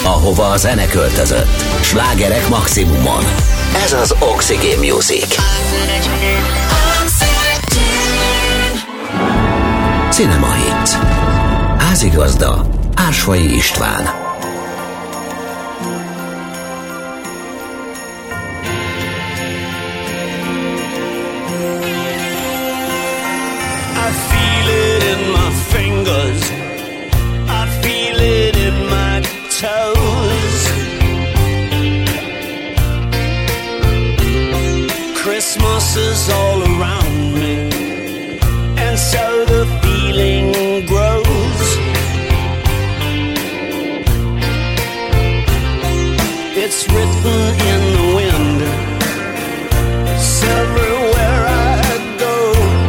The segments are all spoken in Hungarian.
ahova a zene költözött. Slágerek maximumon. Ez az Oxygen Music. Cinema Hits. Házigazda Ársvai István. Fingers, I feel it in my toes. Christmas is all around me, and so the feeling grows. It's written in the wind, it's everywhere I go.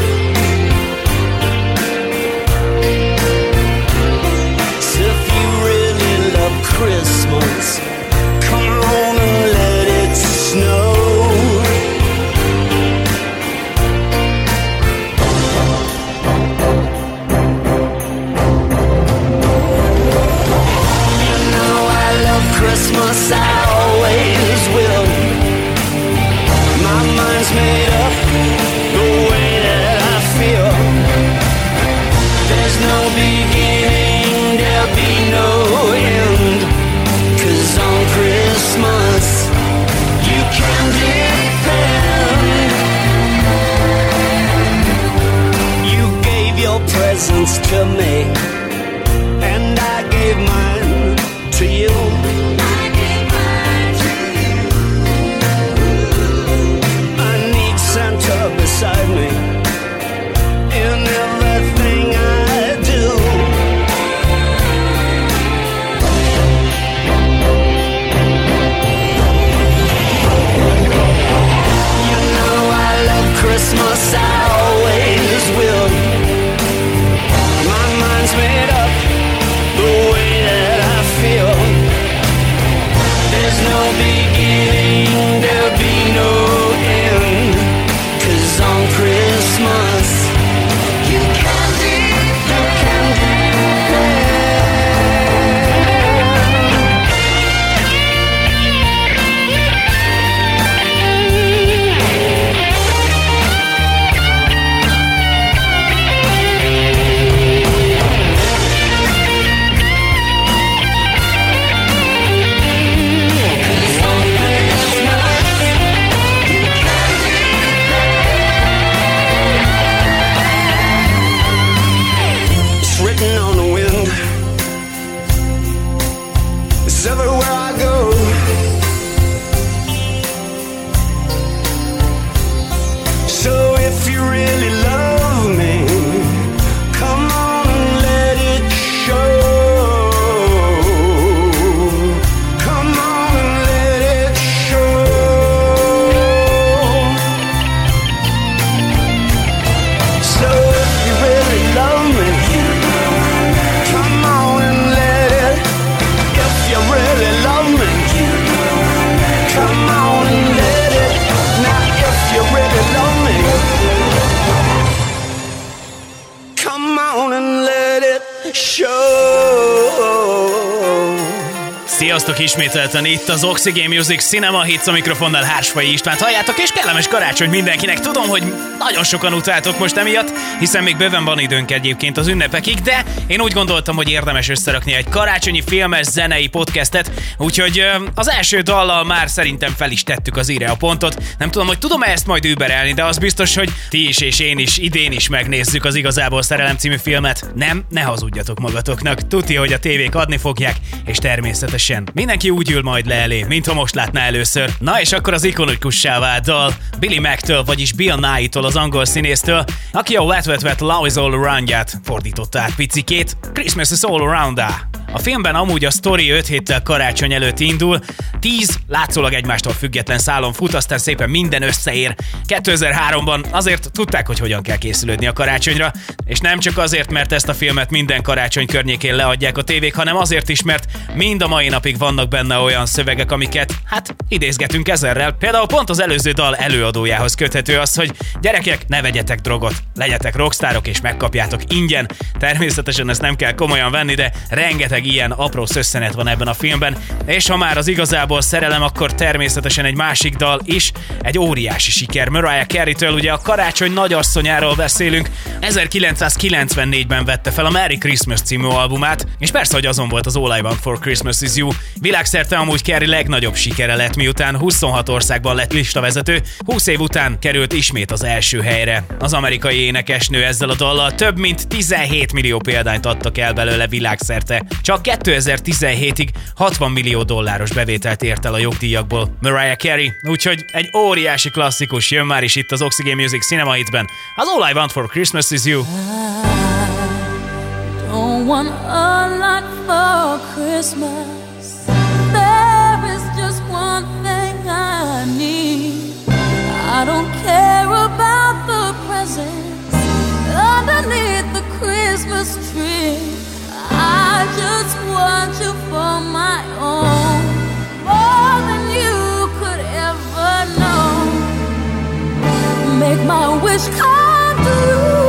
Christmas, come on and let it snow. You know I love Christmas, I always will. My mind's made up the way that I feel. There's no beginning, there'll be no end. On Christmas, you can depend. You gave your presents to me, and I gave mine to you. I need Santa beside me in everything I do. Christmas, I always will. My mind's made up the way that I feel. There's no beginning, there'll be no end. 'Cause on Christmas, you can Sziasztok ismételten itt az Oxygen Music Cinema Hits, a mikrofonnál Hársfai Istvánt halljátok, és kellemes karácsony mindenkinek. Tudom, hogy nagyon sokan utáltok most emiatt, hiszen még bőven van időnk egyébként az ünnepekig, de én úgy gondoltam, hogy érdemes összerakni egy karácsonyi filmes zenei podcastet, úgyhogy az első dallal már szerintem fel is tettük az íre a pontot. Nem tudom, hogy tudom-e ezt majd überelni, de az biztos, hogy ti is és én is idén is megnézzük az Igazából Szerelem című filmet. Nem, ne hazudjatok magatoknak. Tudti, hogy a tévék adni fogják, és természetesen mindenki úgy ül majd le elé, mintha most látná először. Na és akkor az ikonikussá vált dal Billy Mac-től, vagyis Bill Nighy-tól, az angol színésztől, aki a Wet Wet Wet Love is All Around-ját fordította át picikét Christmas is All Around-á. A filmben amúgy a sztori 5 héttel karácsony előtt indul, 10 látszólag egymástól független szálon fut, aztán szépen minden összeér. 2003-ban azért tudták, hogy hogyan kell készülődni a karácsonyra, és nem csak azért, mert ezt a filmet minden karácsony környékén leadják a tévék, hanem azért is, mert mind a mai napig vannak benne olyan szövegek, amiket, idézgetünk ezerrel. Például pont az előző dal előadójához köthető az, hogy gyerekek, ne vegyetek drogot, legyetek rockstárok és megkapjátok ingyen. Természetesen ezt nem kell komolyan venni, de rengeteg rengeteg ilyen apró szösszenet van ebben a filmben, és ha már az igazából szerelem, akkor természetesen egy másik dal is, egy óriási siker. Mariah Carey-től ugye a karácsony nagyasszonyáról beszélünk, 1994-ben vette fel a Merry Christmas című albumát, és persze, hogy azon volt az All I Want for Christmas Is You. Világszerte amúgy Carey legnagyobb sikere lett, miután 26 országban lett listavezető, 20 év után került ismét az első helyre. Az amerikai énekesnő ezzel a dallal több mint 17 millió példányt adtak el belőle világszerte. Csak 2017-ig 60 millió dolláros bevételt ért el a jogdíjakból Mariah Carey, úgyhogy egy óriási klasszikus jön már is itt az Oxygen Music Cinema Hitsben, az All I Want for Christmas Is You. I don't want a lot for Christmas. There is just one thing I need. I don't care about the presents underneath the Christmas tree. I just want you for my own, more than you could ever know. Make my wish come true.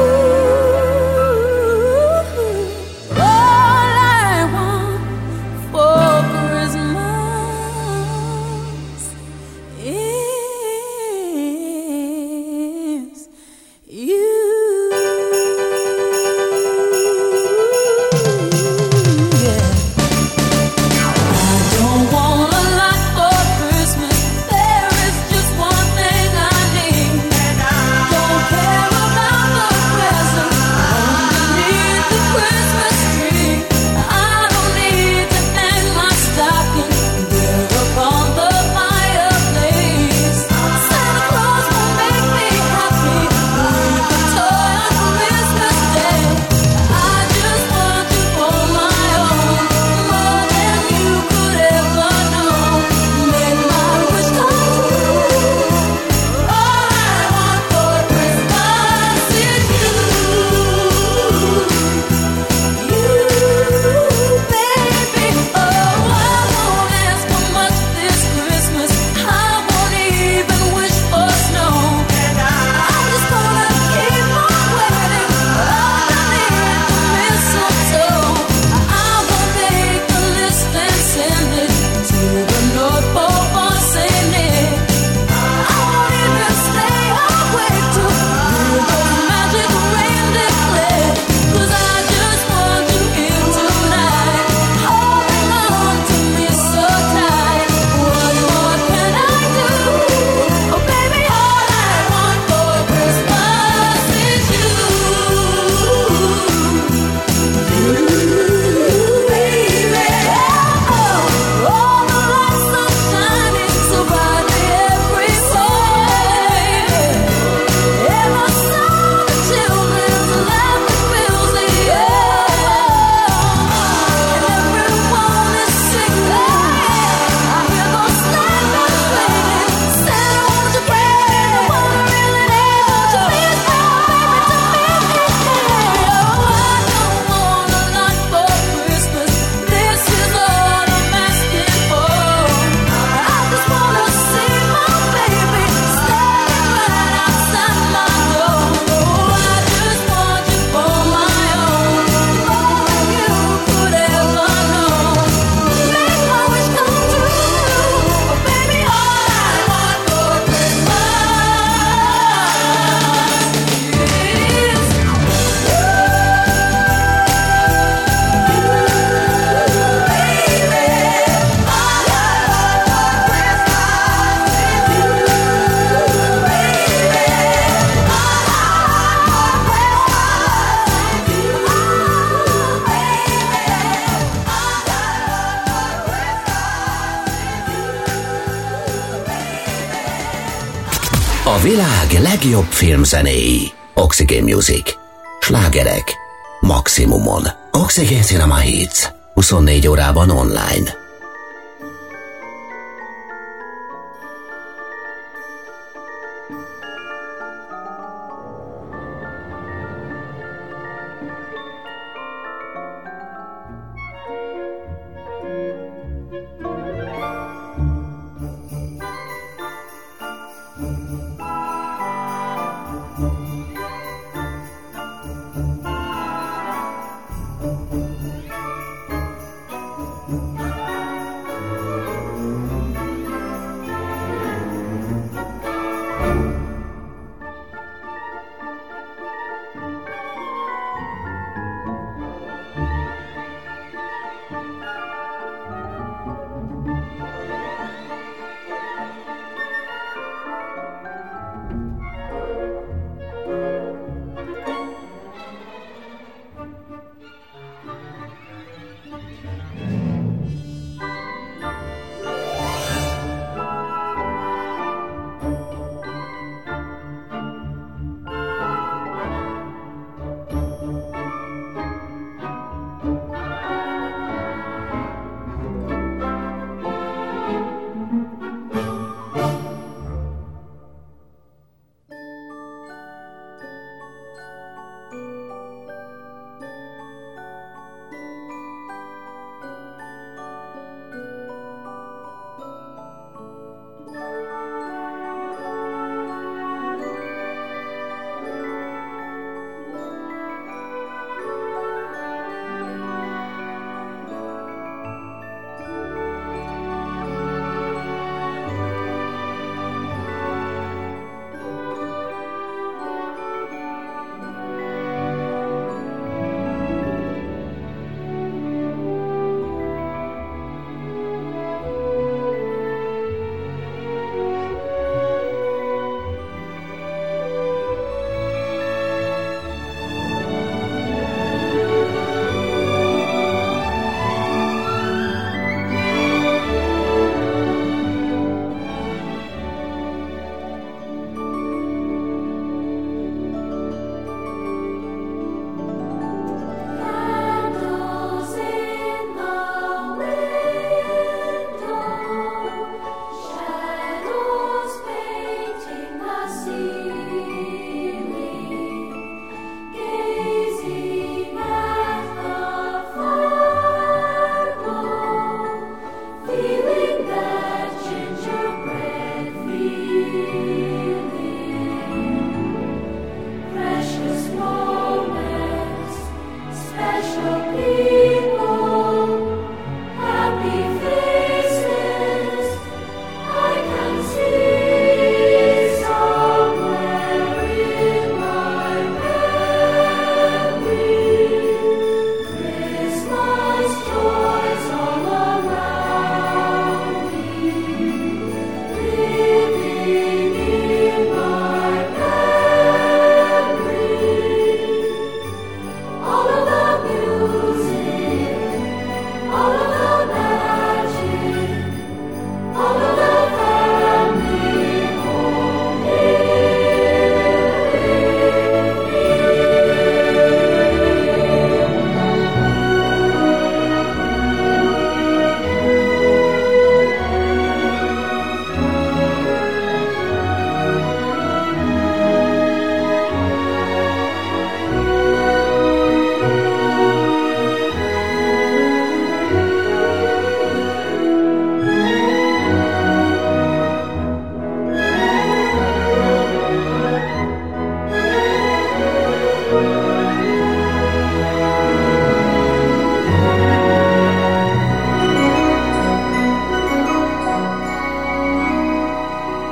A világ legjobb filmzenéi. Oxygen Music. Slágerek. Maximumon. Oxygen Cinema Hits. 24 órában online.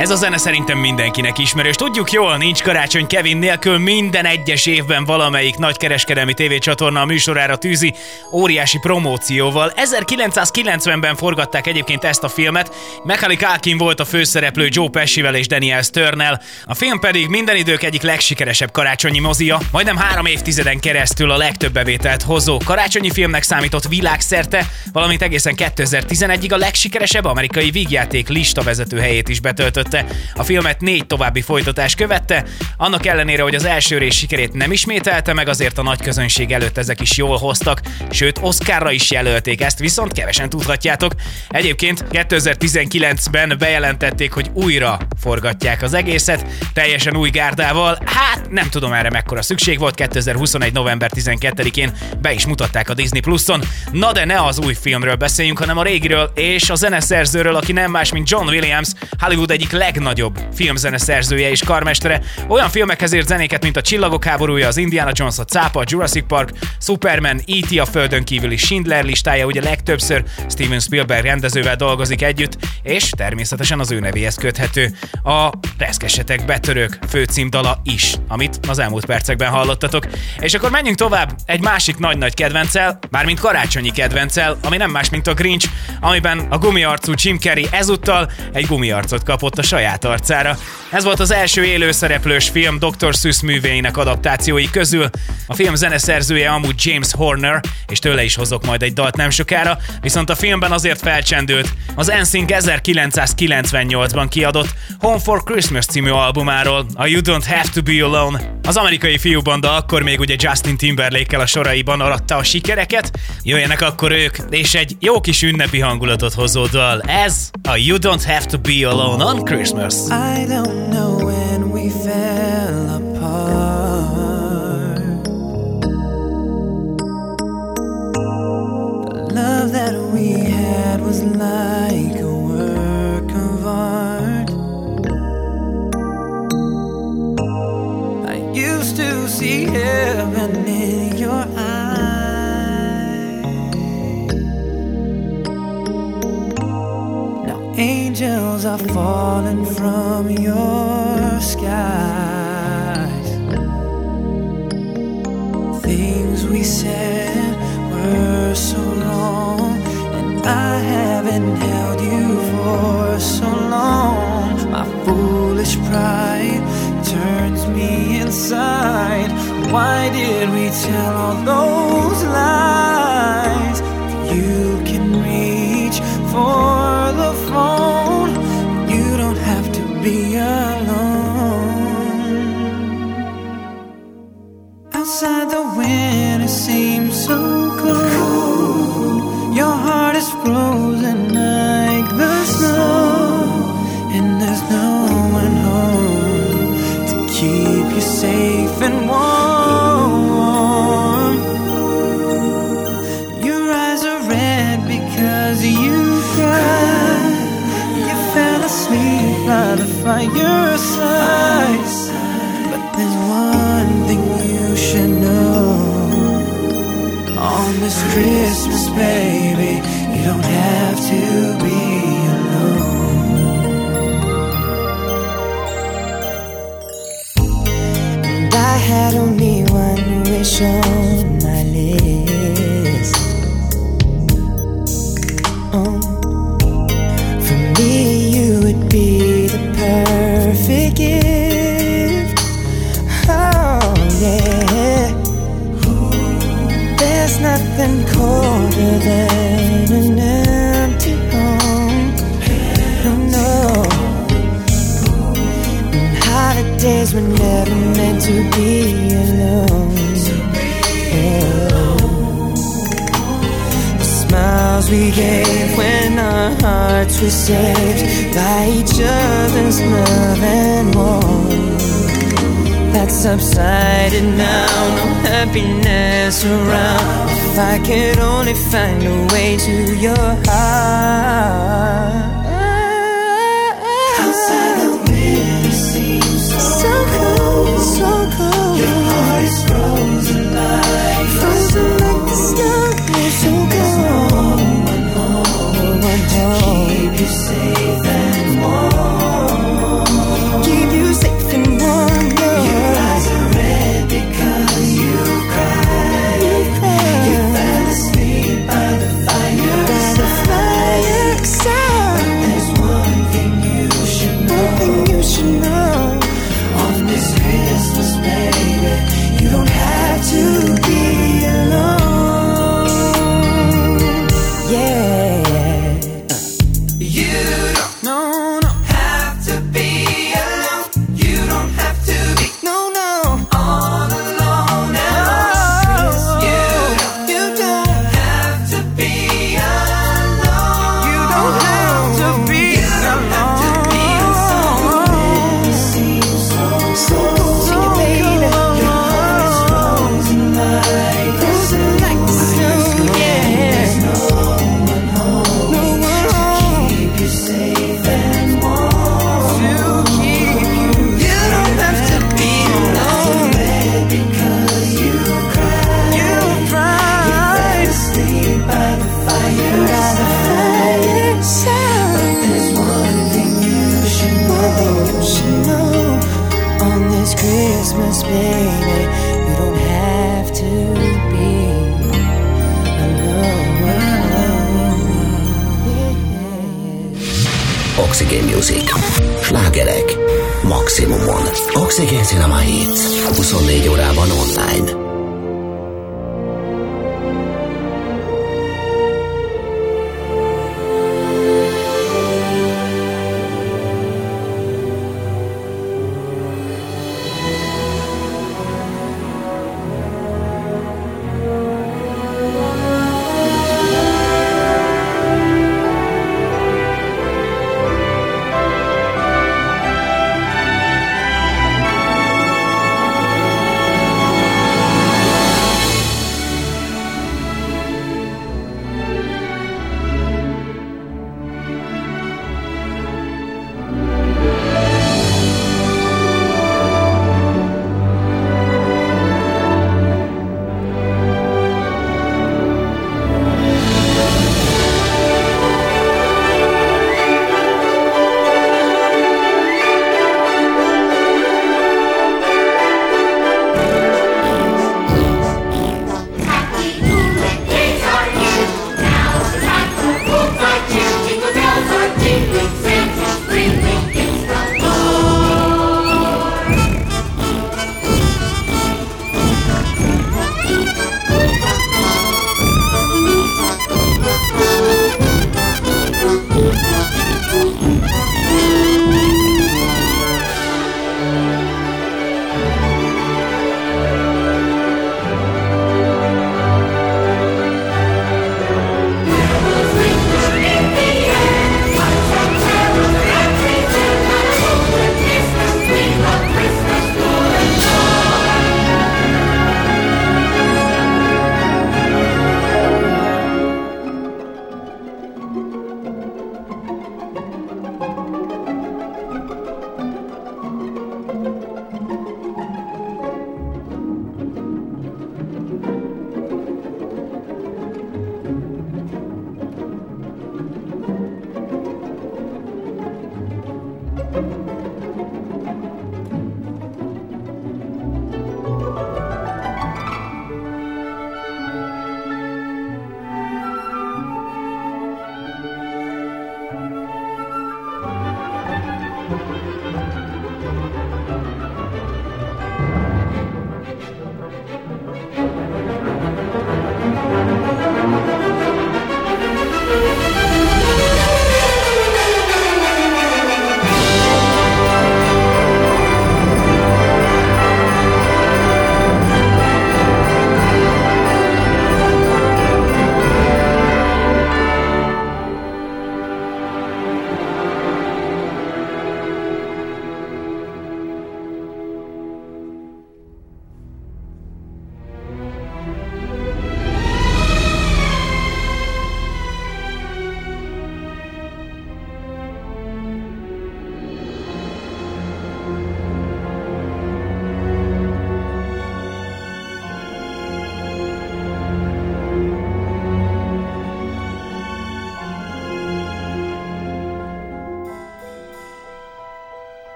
Ez a zene szerintem mindenkinek ismerős. Tudjuk jól, nincs karácsony Kevin nélkül, minden egyes évben valamelyik nagy kereskedelmi tévécsatorna a műsorára tűzi óriási promócióval. 1990-ben forgatták egyébként ezt a filmet, Macaulay Culkin volt a főszereplő Joe Pescivel és Daniel Sternel, a film pedig minden idők egyik legsikeresebb karácsonyi mozia, majdnem 3 évtizeden keresztül a legtöbb bevételt hozó karácsonyi filmnek számított világszerte, valamint egészen 2011-ig a legsikeresebb amerikai vígjáték listavezető helyét is betöltötte. A filmet 4 további folytatás követte, annak ellenére, hogy az első rész sikerét nem ismételte meg, azért a nagy közönség előtt ezek is jól hoztak, sőt Oscarra is jelölték, ezt viszont kevesen tudhatjátok. Egyébként 2019-ben bejelentették, hogy újra forgatják az egészet, teljesen új gárdával, hát nem tudom erre mekkora szükség volt, 2021. november 12-én be is mutatták a Disney Pluson. Na de ne az új filmről beszéljünk, hanem a régiről és a zeneszerzőről, aki nem más, mint John Williams, Hollywood egyik legnagyobb filmzeneszerzője és karmestere. Olyan filmekhez írt zenéket, mint a Csillagok háborúja, az Indiana Jones, a Cápa, a Jurassic Park, Superman, E.T. a földön kívüli Schindler listája, ugye legtöbbször Steven Spielberg rendezővel dolgozik együtt, és természetesen az ő nevéhez köthető a Reszkessetek betörők főcímdala is, amit az elmúlt percekben hallottatok. És akkor menjünk tovább egy másik nagy-nagy kedvenccel, mármint karácsonyi kedvenccel, ami nem más, mint a Grinch, amiben a gumiarcú Jim Carrey ezúttal egy gumiarcot kapott a saját arcára. Ez volt az első élőszereplős film Dr. Seuss művéinek adaptációi közül. A film zeneszerzője amúgy James Horner, és tőle is hozok majd egy dalt nem sokára, viszont a filmben azért felcsendült az NSYNC 1998-ban kiadott Home for Christmas című albumáról, a You Don't Have to Be Alone. Az amerikai fiúbanda akkor még ugye Justin Timberlake-kel a soraiban aratta a sikereket, jöjjenek akkor ők, és egy jó kis ünnepi hangulatot hozó dal. Ez a You Don't Have to Be Alone on Christmas. I don't know when we fell apart. The love that we had was like a work of art. I used to see heaven in your eyes. Now angels are falling from your skies. Things we said were so wrong, and I haven't held you for so long. My foolish pride turns me inside. Why did we tell all those lies? You can reach for the phone. You don't have to be alone. Outside the winter seems so cold. Your heart is frozen like the snow, and there's no one home to keep you safe and warm. Your eyes are red because you cried. You fell asleep by the fireside. But there's one thing you should know. On this Christmas, baby, you don't have to be alone. And I had only one wish on my list. For me, you would be the perfect gift. Oh, yeah. There's nothing colder than an empty home. No. And holidays were never meant to be alone. The smiles we gave when our hearts were saved by each other's love and warmth. That's subsided now, no happiness around. If I could only find a way to your heart. Outside the winter seems so cold, so cold. Your heart is frozen like the snow. So cold. One home to keep you safe and warm. Oxygen Music. Slágerek maximumon. Oxygen Cinema Hits. 24 órában online.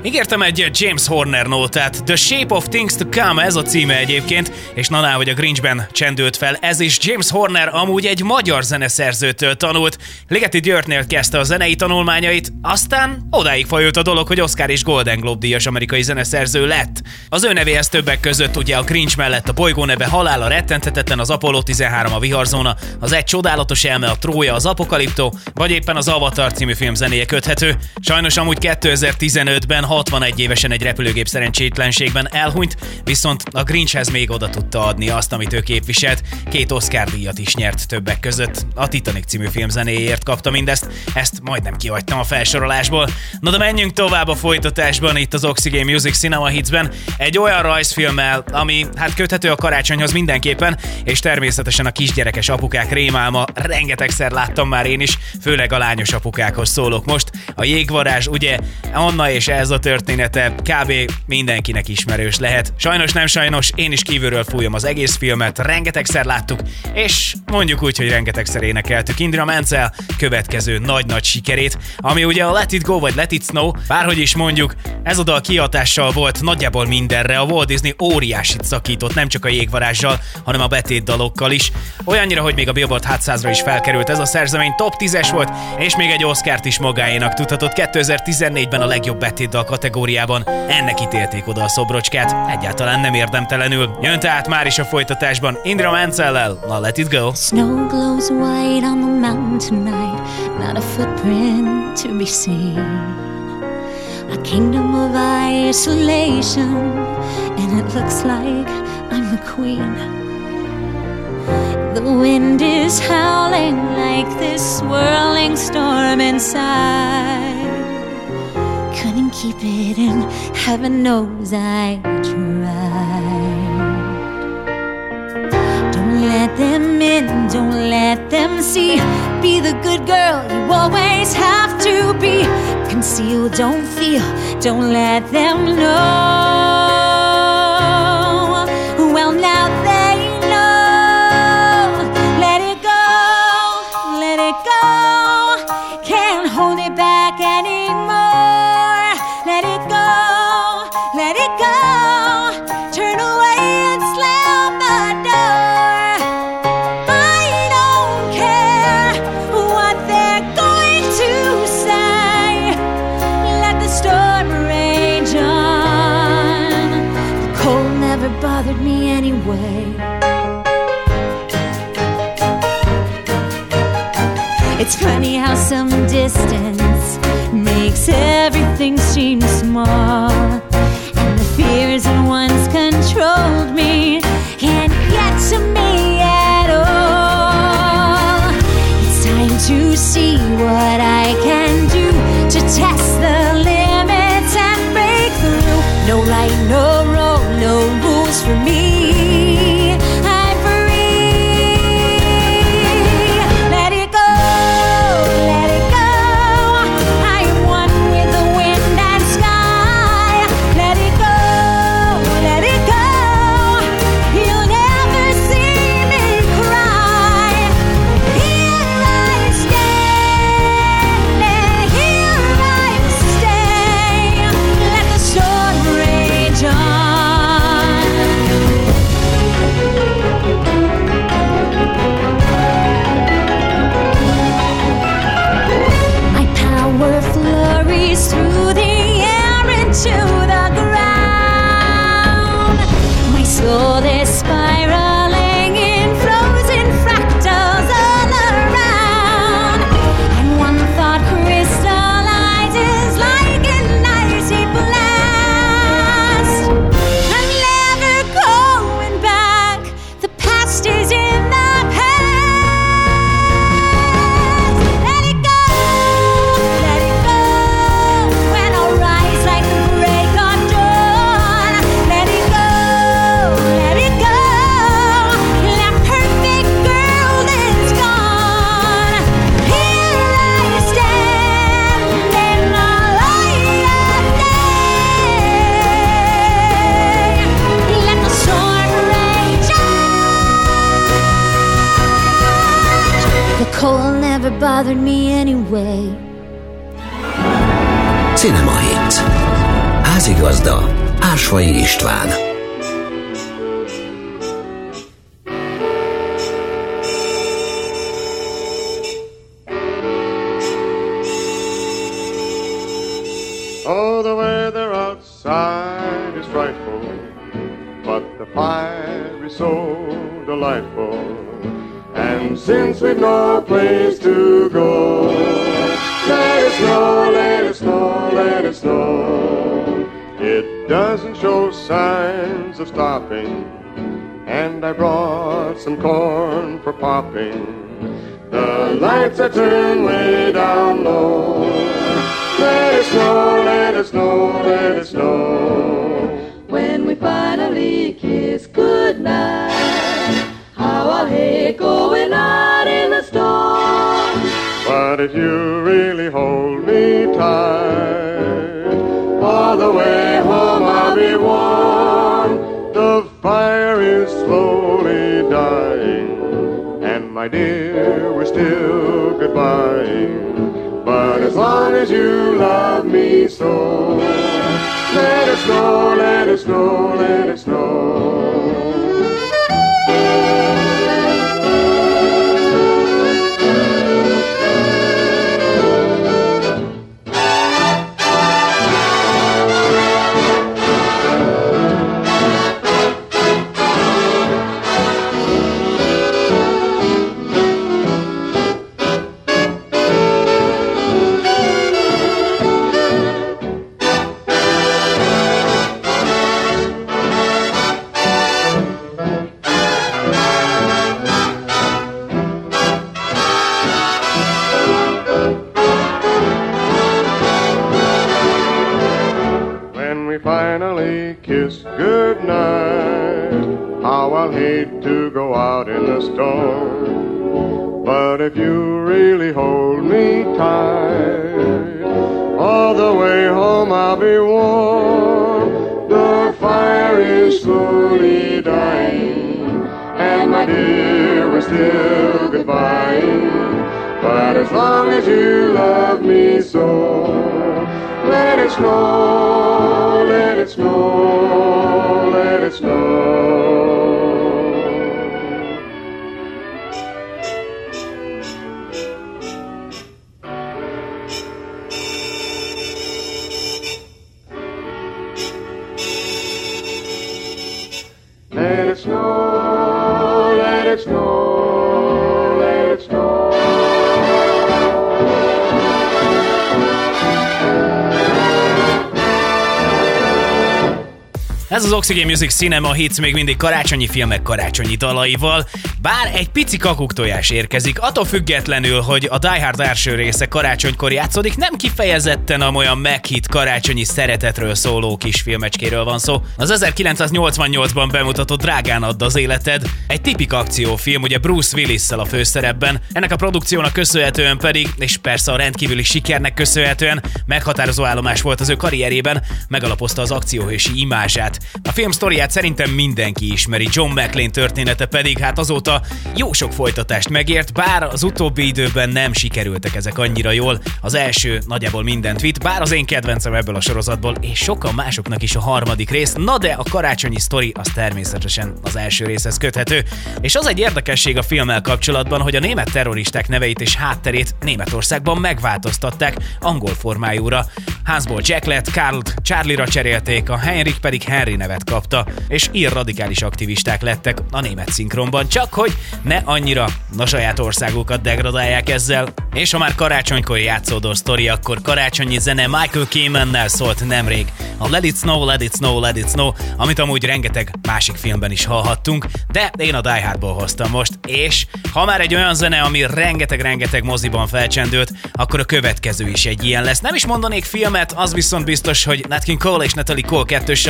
Ígértem egy James Horner nótát, The Shape of Things to Come, ez a címe egyébként, és naná, hogy a Grinchben csendült fel, ez is James Horner amúgy egy magyar zeneszerzőtől tanult. Ligeti Györgynél kezdte a zenei tanulmányait, aztán odáig fajult a dolog, hogy Oscar és Golden Globe díjas amerikai zeneszerző lett. Az ő nevéhez többek között ugye a Grinch mellett a Bolygó neve, Halál, a Rettenthetetlen, az Apollo 13, a Viharzóna, az Egy csodálatos elme, a Trója, az Apokaliptó, vagy éppen az Avatar című film zenéje köthető. Sajnos amúgy 2015-ben 61 évesen egy repülőgép szerencsétlenségben elhunyt, viszont a Grinchhez még oda tudta adni azt, amit ő képviselt. 2 Oscar-díjat is nyert többek között. A Titanic című film zenéjéért kapta mindezt, ezt majdnem kihagytam a felsorolásból. Na de menjünk tovább a folytatásban itt az Oxygen Music Cinema Hitsben, egy olyan rajzfilmmel, ami hát köthető a karácsonyhoz mindenképpen, és természetesen a kisgyerekes apukák rémálma, rengetegszer láttam már én is, főleg a lányos apukákhoz szólok most. A Jégvarázs, ugye, Anna és ez a története kb. Mindenkinek ismerős lehet. Sajnos nem sajnos, én is kívülről fújom az egész filmet, rengetegszer láttuk, és mondjuk úgy, hogy rengetegszer énekeltük Indira Menzel következő nagy-nagy sikerét, ami ugye a Let It Go vagy Let It Snow, bárhogy is mondjuk, ez a dal kihatással volt nagyjából mindenre, a Walt Disney óriásit szakított, nem csak a Jégvarázssal, hanem a betétdalokkal is. Olyannyira, hogy még a Billboard Hot 100-ra is felkerült ez a szerzemény, top 10-es volt, és még egy Oscart is magáénak tudhatott 2014-ben a legjobb betétdal kategóriában. Ennek ítélték oda a szobrocskát, egyáltalán nem érdemtelenül. Jön tehát már is a folytatásban Indira Menzellel, a Let It Go. Snow glows white on the mountain tonight, not a footprint to be seen. A kingdom of isolation, and it looks like I'm the queen. The wind is howling like this swirling storm inside. Couldn't keep it in, heaven knows I tried. Don't let them in, don't let them see. Be the good girl you always have to be. Conceal, don't feel, don't let them know. Well, now they know. Let it go, let it go. Can't hold it back anymore. Let it go, let it go. Turn away and slam the door. I don't care what they're going to say. Let the storm rage on. The cold never bothered me anyway. It's funny how some distance makes everything seem small, and the fears that once controlled me can't get to me at all. It's time to see what I can do to test the limits and break through. No right, no wrong, no rules for me. I'm free. Let it go, let it go. I am one with the wind and sky. Let it go, let it go. You'll never see me cry. Here I stand, and here I stay. Let the storm rage on. My power flurries through the air into the ground. My soul is spiraling in frozen fractals all around. And one thought crystallizes like an icy blast. I'm never going back. The past is in the past. Let it go, let it go. When I rise like the break of dawn. Let it go, let it go. That perfect girl is gone. Here I stand in the light of day. Let the storm rage on. The cold never bothered me anyway. Cinema Hit. Házigazda Ársvai István. Oh, the weather outside is frightful, but the fire is so delightful. And since we've no place to go, let it snow, let it snow, let it snow. It doesn't show signs of stopping, and I brought some corn for popping. The lights are turned way down low. Let it snow, let it snow, let it snow. When we finally kiss goodnight, how I'll hate going out in the storm. But if you really hold me tight, all the way home I'll be warm. The fire is slowly dying, and my dear, we're still goodbying. But as long as you love me so, let it snow, let it snow, let it snow. Finally kiss goodnight, how I'll hate to go out in the storm. But if you really hold me tight, all the way home I'll be warm. The fire is slowly dying, and my dear, we're still goodbying. But as long as you love me so, let it snow, let it snow, let it snow. Let it snow, let it snow, let it snow. Ez az Oxygen Music Cinema Hits még mindig karácsonyi filmek karácsonyi dalaival, bár egy pici kakuktojás érkezik, attól függetlenül, hogy a Die Hard első része karácsonykor játszódik, nem kifejezetten olyan meghit karácsonyi szeretetről szóló kis filmecskéről van szó. Az 1988-ban bemutatott Drágán add az életed, egy tipik akciófilm, ugye Bruce Willisszel a főszerepben, ennek a produkciónak köszönhetően pedig, és persze a rendkívüli sikernek köszönhetően meghatározó állomás volt az ő karrierében, megalapozta az akcióhősi imázsát. A film sztoriát szerintem mindenki ismeri, John McClane története pedig hát azóta jó sok folytatást megért, bár az utóbbi időben nem sikerültek ezek annyira jól. Az első nagyjából mindent vitt, bár az én kedvencem ebből a sorozatból, és sokan másoknak is a harmadik rész, na de a karácsonyi sztori az természetesen az első részhez köthető. És az egy érdekesség a filmmel kapcsolatban, hogy a német terroristák neveit és hátterét Németországban megváltoztatták angol formájúra. Hansból Jack lett, Karlt Charlie-ra cserélték, a Heinrich pedig Henry nevet kapta, és ír radikális aktivisták lettek a német szinkronban, csak hogy ne annyira a saját országukat degradálják ezzel. És ha már karácsonykor játszódó sztori, akkor karácsonyi zene Michael Kamen-nel szólt nemrég. A Let It Snow, Let It Snow, Let It Snow, amit amúgy rengeteg másik filmben is hallhattunk, de én a Die Hardból hoztam most, és ha már egy olyan zene, ami rengeteg moziban felcsendült, akkor a következő is egy ilyen lesz. Nem is mondanék filmet, az viszont biztos, hogy Nat King Cole és Natalie Cole kettőse a The Christmas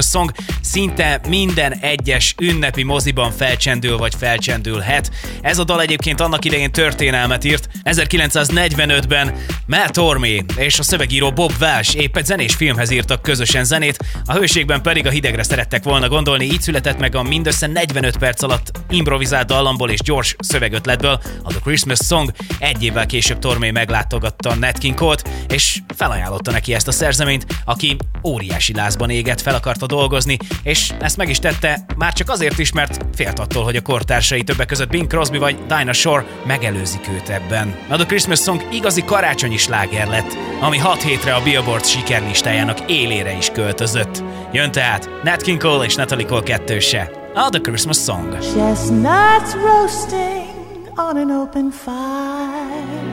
Christmas Song szinte minden egyes ünnepi moziban felcsendül vagy felcsendülhet. Ez a dal egyébként annak idején történelmet írt. 1945-ben Mel Tormé és a szövegíró Bob Welch épp egy zenés filmhez írtak közösen zenét, a hőségben pedig a hidegre szerettek volna gondolni, így született meg a mindössze 45 perc alatt improvizált dallamból és gyors szövegötletből a The Christmas Song. Egy évvel később Tormé meglátogatta Nat King Cole-t, és felajánlotta neki ezt a szerzeményt, aki óriási lázban égett, fel akarta dolgozni, és ezt meg is tette, már csak azért is, mert félt attól, hogy a kortársai, többek között Bing Crosby vagy Dinah Shore megelőzik őt ebben. A The Christmas Song igazi karácsonyi sláger lett, ami 6 hétre a Billboard sikerlistájának élére is költözött. Jön tehát Nat King Cole és Natalie Cole kettőse, a The Christmas Song. Chestnuts roasting on an open fire,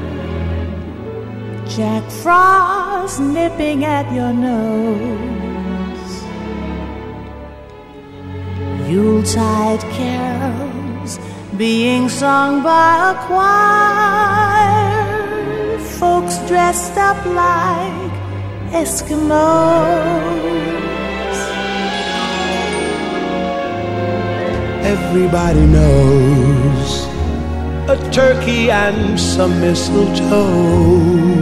Jack Frost nipping at your nose, Yuletide carols being sung by a choir, folks dressed up like Eskimos. Everybody knows a turkey and some mistletoe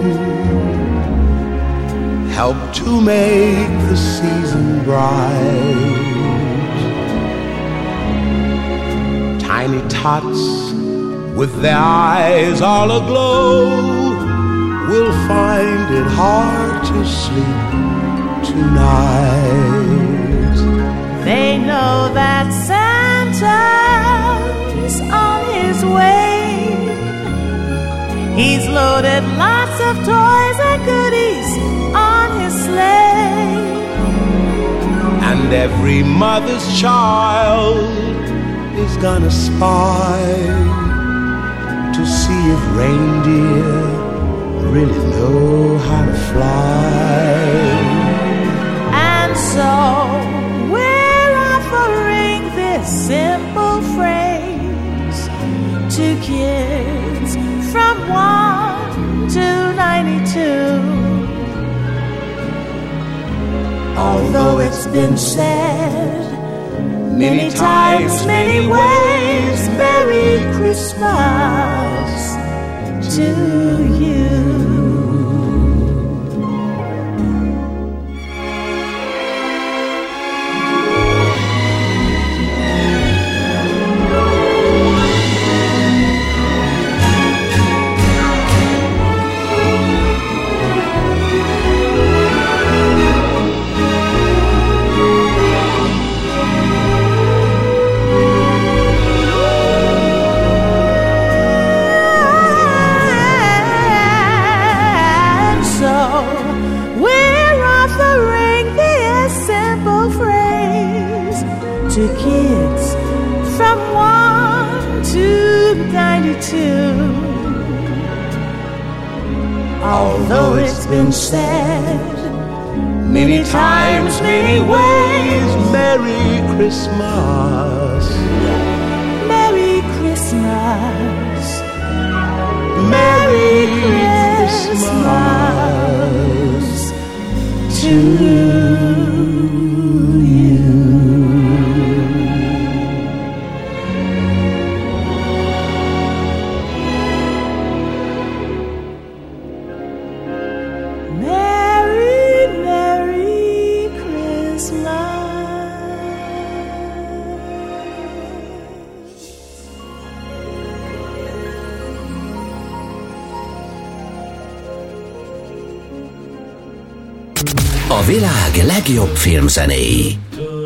help to make the season bright. Tiny tots with their eyes all aglow will find it hard to sleep tonight. They know that Santa's on his way. He's loaded lots of toys and goodies on his sleigh. And every mother's child is gonna spy to see if reindeer really know how to fly. And so we're offering this simple phrase to kids from 1 to 92. Although it's been said many times, many ways, Merry Christmas to you. To kids from 1 to 92. Although it's been said many times, many ways, Merry Christmas, Merry Christmas, Merry Christmas to A világ legjobb filmzenéi.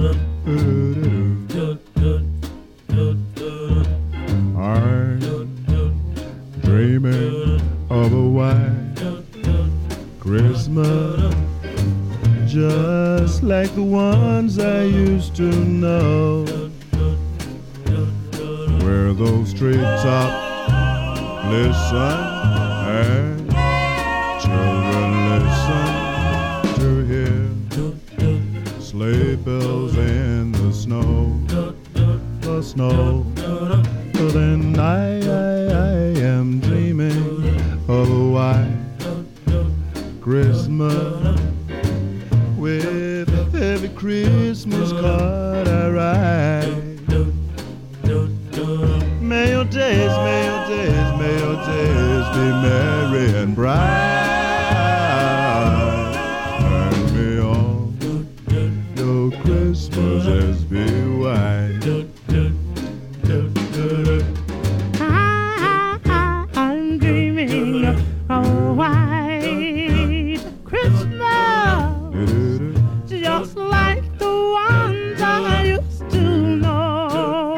I'm dreaming of a white Christmas, just like the ones I used to know, where those treetops listen and children listen to hear sleigh bells in the snow, the snow. Then I am dreaming of a white Christmas, with every Christmas days, may your days, may your days be merry and bright. And may all your Christmases be white. I'm dreaming of a white Christmas, just like the ones I used to know,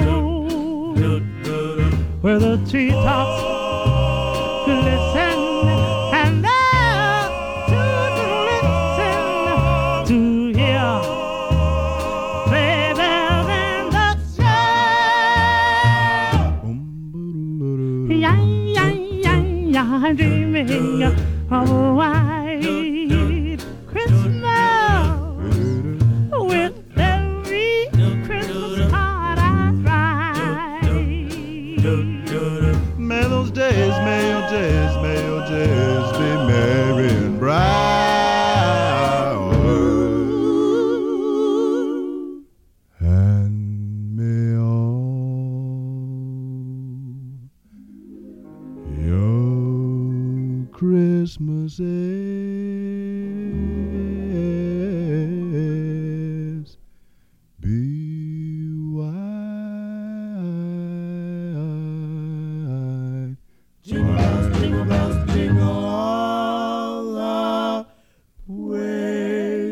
where the treetops glisten and the children listen to hear sleigh bells in the snow. Yeah, yeah, yeah, yeah, I'm dreaming of a white Christmas with every Christmas card I write. May those days, may your days, may your days be merry and bright. And may all your Christmases be white. Jingle, jingle bells, jingle all the way.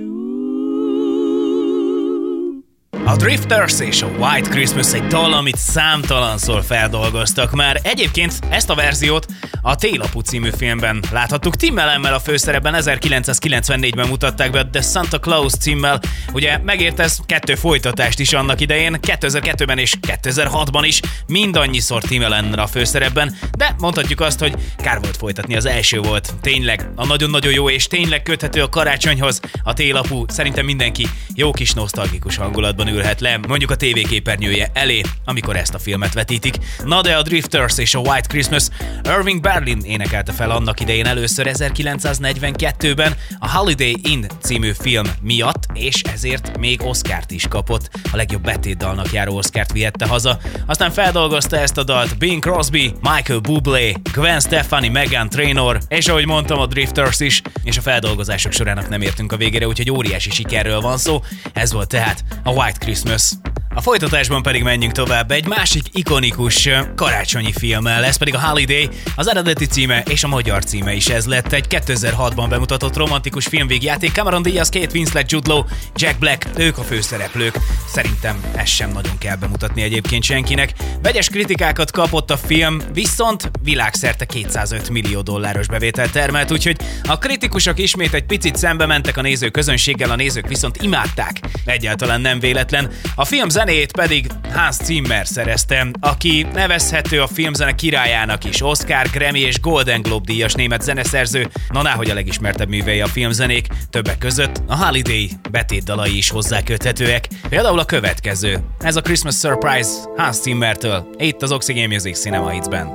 A Drifters és a White Christmas egy dal, amit számtalanszor feldolgoztak már. Egyébként ezt a verziót a Télapú című filmben láthattuk. Tim Allennel a főszerepben 1994-ben mutatták be The Santa Claus címmel. Ugye megért ez 2 folytatást is annak idején, 2002-ben és 2006-ban is, mindannyiszor Tim Allen a főszerepben, de mondhatjuk azt, hogy kár volt folytatni, az első volt. Tényleg a nagyon-nagyon jó és tényleg köthető a karácsonyhoz. A Télapú, szerintem mindenki jó kis nosztalgikus hangulatban ülhet le, mondjuk a tévéképernyője elé, amikor ezt a filmet vetítik. Na de a Drifters és a White Christmas Irving Berlin énekelte fel annak idején először 1942-ben a Holiday Inn című film miatt, és ezért még Oscart is kapott. A legjobb betétdalnak járó Oscart vihette haza. Aztán feldolgozta ezt a dalt Bing Crosby, Michael Bublé, Gwen Stefani, Meghan Trainor, és ahogy mondtam, a Drifters is, és a feldolgozások sorának nem értünk a végére, úgyhogy óriási sikerről van szó. Ez volt tehát a White Christmas. A folytatásban pedig menjünk tovább egy másik ikonikus karácsonyi filmmel, ez pedig a Holiday, az eredeti címe és a magyar címe is ez lett. Egy 2006-ban bemutatott romantikus filmvégjáték, Cameron Diaz, Kate Winslet, Jude Law, Jack Black, ők a főszereplők. Szerintem ezt sem nagyon kell bemutatni egyébként senkinek. Vegyes kritikákat kapott a film, viszont világszerte $205 millió bevételt termelt, úgyhogy a kritikusok ismét egy picit szembe mentek a néző közönséggel, a nézők viszont imádták. Egyáltalán nem véletlen. A film zenéjét pedig Hans Zimmer szerezte, aki nevezhető a filmzene királyának is, Oscar, Grammy és Golden Globe díjas német zeneszerző, na náhogy a legismertebb művei a filmzenék, többek között a Holiday betétdalai is hozzá köthetőek. Például a következő, ez a Christmas Surprise Hans Zimmertől, itt az Oxygen Music Cinema Hitsben.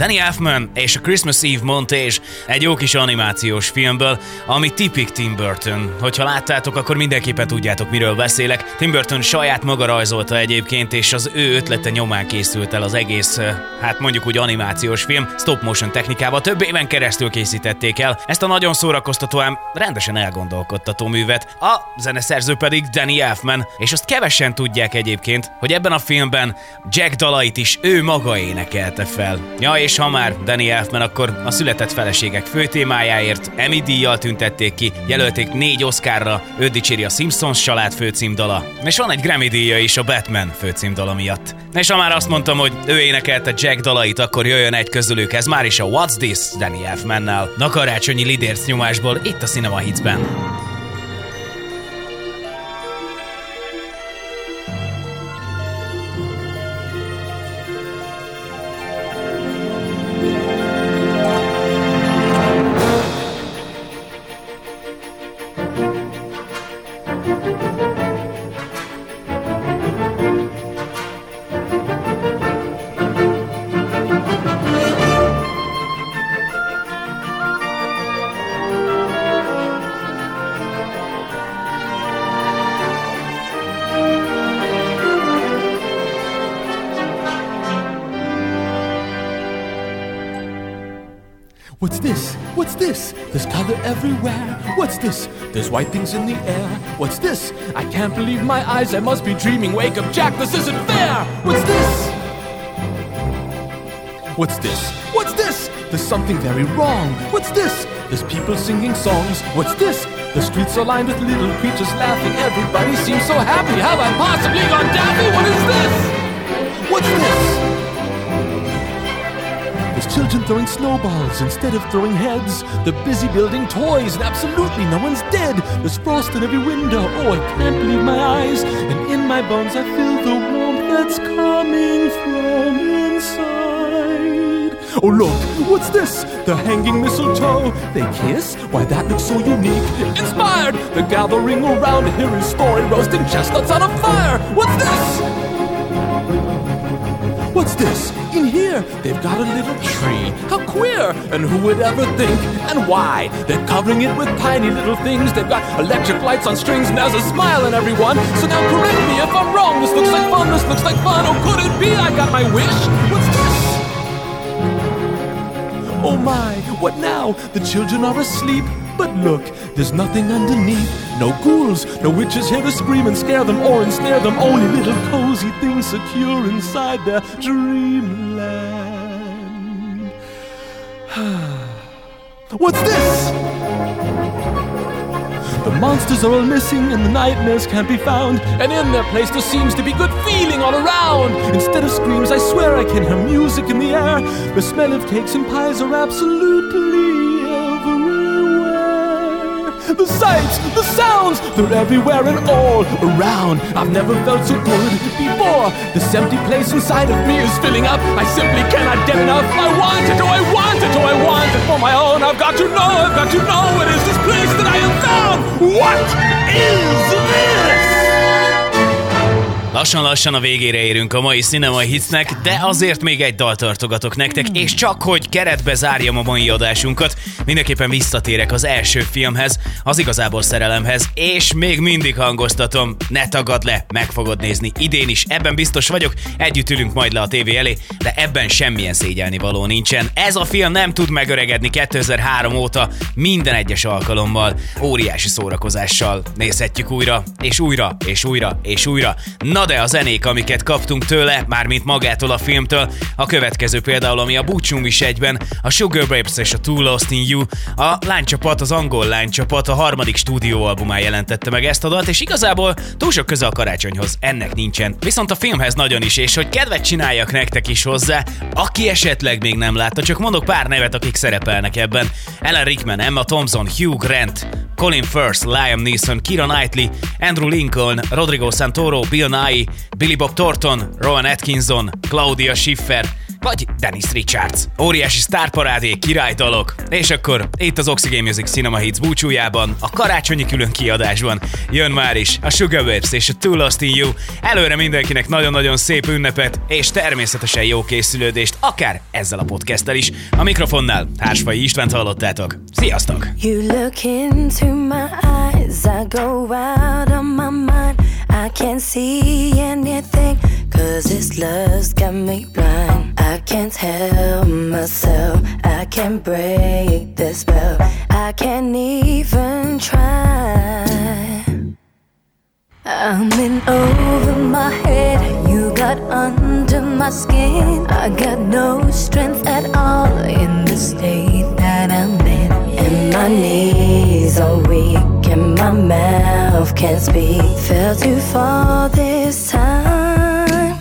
Danny Elfman és a Christmas Eve Montage egy jó kis animációs filmből, ami tipik Tim Burton. Hogyha láttátok, akkor mindenképpen tudjátok, miről beszélek. Tim Burton saját maga rajzolta egyébként, és az ő ötlete nyomán készült el az egész, hát mondjuk úgy animációs film, stop motion technikával több éven keresztül készítették el. Ezt a nagyon szórakoztató, ám rendesen elgondolkodtató művet. A zeneszerző pedig Danny Elfman, és azt kevesen tudják egyébként, hogy ebben a filmben Jack dalait is ő maga énekelte fel. Ja, és ha már Danny Elfman, akkor a született feleségek főtémájáért Emmy díjjal tüntették ki, jelölték 4 Oscarra, őt dicséri a Simpsons család főcímdala, és van egy Grammy díja is a Batman főcímdala miatt. És ha már azt mondtam, hogy ő énekelte Jack dalait, akkor jöjjön egy közülük, ez már is a What's This Danny Elfmannel. Na karácsonyi lidérc nyomásból itt a Cinema Hitsben. What's this? What's this? There's color everywhere. What's this? There's white things in the air. What's this? I can't believe my eyes. I must be dreaming. Wake up, Jack. This isn't fair. What's this? What's this? What's this? There's something very wrong. What's this? There's people singing songs. What's this? The streets are lined with little creatures laughing. Everybody seems so happy. Have I possibly gone daffy? What is this? What's this? There's children throwing snowballs instead of throwing heads. They're busy building toys and absolutely no one's dead. There's frost in every window. Oh, I can't believe my eyes. And in my bones I feel the warmth that's coming from inside. Oh look, what's this? The hanging mistletoe. They kiss? Why that looks so unique. Inspired! They're gathering around to hear his story, roasting chestnuts on a fire. What's this? What's this? In here, they've got a little tree. How queer! And who would ever think? And why? They're covering it with tiny little things. They've got electric lights on strings and there's a smile in everyone. So now correct me if I'm wrong. This looks like fun, this looks like fun. Oh, could it be I got my wish? What's this? Oh my, what now? The children are asleep. But look, there's nothing underneath. No ghouls, no witches here to scream and scare them or ensnare them. Only little cozy things secure inside their dreamland. What's this? The monsters are all missing and the nightmares can't be found. And in their place there seems to be good feeling all around. Instead of screams, I swear I can hear music in the air. The smell of cakes and pies are absolutely everywhere. The sights, the sounds, they're everywhere and all around. I've never felt so good before. This empty place inside of me is filling up. I simply cannot get enough. I want it, oh I want it, oh I want it for my own. I've got to know it is this place that I have found. What is this? Lassan-lassan a végére érünk a mai Cinema Hitsnek, de azért még egy dalt tartogatok nektek, és csak hogy keretbe zárjam a mai adásunkat, mindenképpen visszatérek az első filmhez, az Igazából szerelemhez, és még mindig hangoztatom, ne tagadd le, meg fogod nézni idén is, ebben biztos vagyok, együtt ülünk majd le a tévé elé, de ebben semmilyen szégyelnivaló nincsen. Ez a film nem tud megöregedni 2003 óta, minden egyes alkalommal, óriási szórakozással nézhetjük újra, és újra, és újra, és újra. Na de a zenék, amiket kaptunk tőle, mármint magától a filmtől, a következő például, ami a Búcsúm is egyben, a Sugar Babes és a Too Lost in You, a lánycsapat, az angol lánycsapat a harmadik stúdióalbumán jelentette meg ezt a dalt, és igazából túl sok köze a karácsonyhoz, ennek nincsen. Viszont a filmhez nagyon is, és hogy kedvet csináljak nektek is hozzá, aki esetleg még nem látta, csak mondok pár nevet, akik szerepelnek ebben. Alan Rickman, Emma Thompson, Hugh Grant, Colin Firth, Liam Neeson, Keira Knightley, Andrew Lincoln, Rodrigo Santoro, Bill Nighy, Billy Bob Thornton, Rowan Atkinson, Claudia Schiffer, vagy Dennis Richards. Óriási sztárparádé, királydalok, és akkor itt az Oxygen Music Cinema Hits búcsújában, a karácsonyi külön kiadásban jön már is a Sugababes és a Too Lost in You. Előre mindenkinek nagyon-nagyon szép ünnepet, és természetesen jó készülődést, akár ezzel a podcasttel is. A mikrofonnál Hársfai Istvánt hallottátok. Sziasztok! You look into my eyes, I go out of my mind. I can't see anything, 'cause this love's got me blind. I can't help myself, I can't break the spell, I can't even try. I'm in over my head, you got under my skin. I got no strength at all in the state that I'm in. And my knees are weak and my mouth can't speak. Fell too far this time.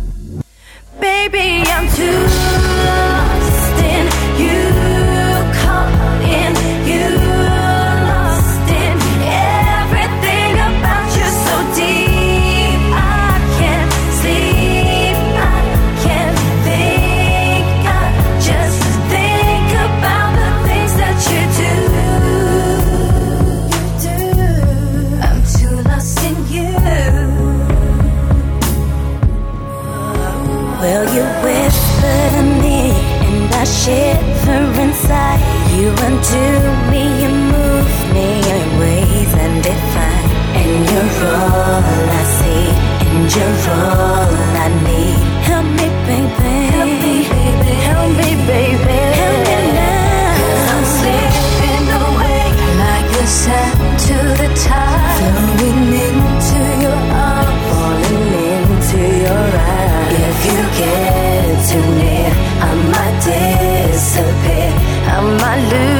Baby, I'm too lost in you, caught in you, lost in everything about you so deep. I can't sleep, I can't think, I just think about the things that you do. I'm too lost in you. Well, you whisper to me and I shiver inside. You undo me, you move me in ways undefined. And you're all I see, and you're all I need. Help me, baby. Help me, baby. Help me, baby. Help me now. 'Cause I'm slipping away like the sand to the tide. Flowing into your arms, falling into your eyes. If you get too near, I might disappear, I might lose